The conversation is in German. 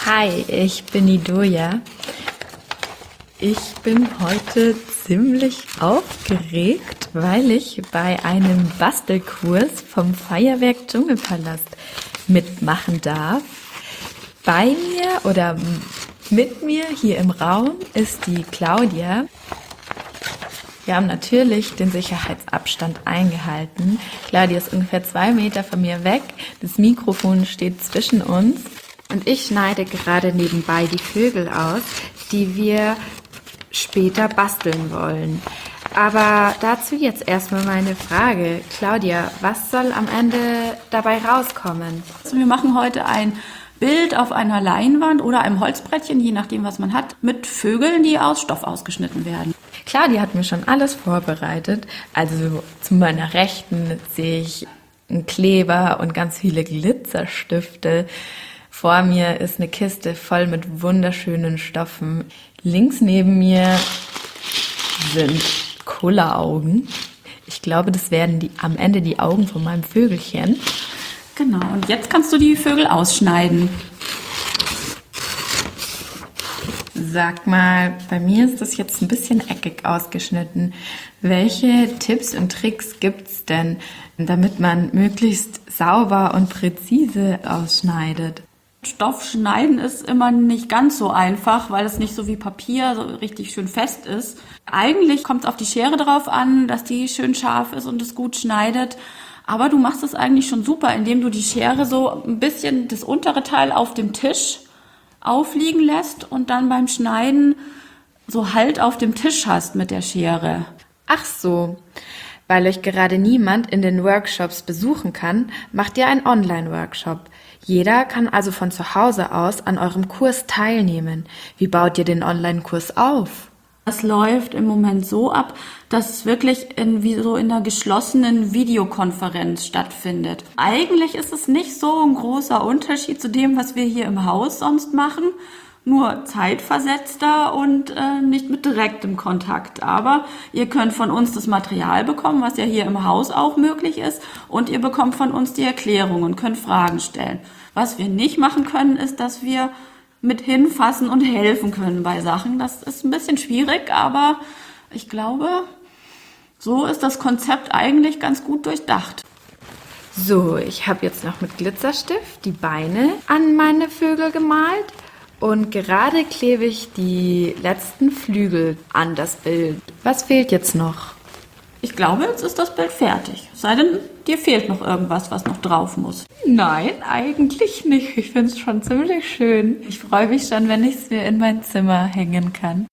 Hi, ich bin die Doja. Ich bin heute ziemlich aufgeregt, weil ich bei einem Bastelkurs vom Feuerwerk Dschungelpalast mitmachen darf. Bei mir oder mit mir hier im Raum ist die Claudia. Wir haben natürlich den Sicherheitsabstand eingehalten. Claudia ist ungefähr 2 Meter von mir weg. Das Mikrofon steht zwischen uns. Und ich schneide gerade nebenbei die Vögel aus, die wir später basteln wollen. Aber dazu jetzt erstmal meine Frage. Claudia, was soll am Ende dabei rauskommen? Also wir machen heute ein Bild auf einer Leinwand oder einem Holzbrettchen, je nachdem, was man hat, mit Vögeln, die aus Stoff ausgeschnitten werden. Claudia hat mir schon alles vorbereitet. Also zu meiner Rechten sehe ich einen Kleber und ganz viele Glitzerstifte. Vor mir ist eine Kiste voll mit wunderschönen Stoffen. Links neben mir sind Kulleraugen. Ich glaube, das werden am Ende die Augen von meinem Vögelchen. Genau, und jetzt kannst du die Vögel ausschneiden. Sag mal, bei mir ist das jetzt ein bisschen eckig ausgeschnitten. Welche Tipps und Tricks gibt's denn, damit man möglichst sauber und präzise ausschneidet? Stoff schneiden ist immer nicht ganz so einfach, weil es nicht so wie Papier so richtig schön fest ist. Eigentlich kommt es auf die Schere drauf an, dass die schön scharf ist und es gut schneidet. Aber du machst es eigentlich schon super, indem du die Schere so ein bisschen das untere Teil auf dem Tisch aufliegen lässt und dann beim Schneiden so Halt auf dem Tisch hast mit der Schere. Ach so, weil euch gerade niemand in den Workshops besuchen kann, macht ihr einen Online-Workshop. Jeder kann also von zu Hause aus an eurem Kurs teilnehmen. Wie baut ihr den Online-Kurs auf? Das läuft im Moment so ab, dass es wirklich wie so in einer geschlossenen Videokonferenz stattfindet. Eigentlich ist es nicht so ein großer Unterschied zu dem, was wir hier im Haus sonst machen, nur zeitversetzter und nicht mit direktem Kontakt. Aber ihr könnt von uns das Material bekommen, was ja hier im Haus auch möglich ist, und ihr bekommt von uns die Erklärung und könnt Fragen stellen. Was wir nicht machen können, ist, dass wir mit hinfassen und helfen können bei Sachen. Das ist ein bisschen schwierig, aber ich glaube, so ist das Konzept eigentlich ganz gut durchdacht. So, ich habe jetzt noch mit Glitzerstift die Beine an meine Vögel gemalt und gerade klebe ich die letzten Flügel an das Bild. Was fehlt jetzt noch? Ich glaube, jetzt ist das Bild fertig. Sei denn, dir fehlt noch irgendwas, was noch drauf muss. Nein, eigentlich nicht. Ich finde es schon ziemlich schön. Ich freue mich schon, wenn ich es mir in mein Zimmer hängen kann.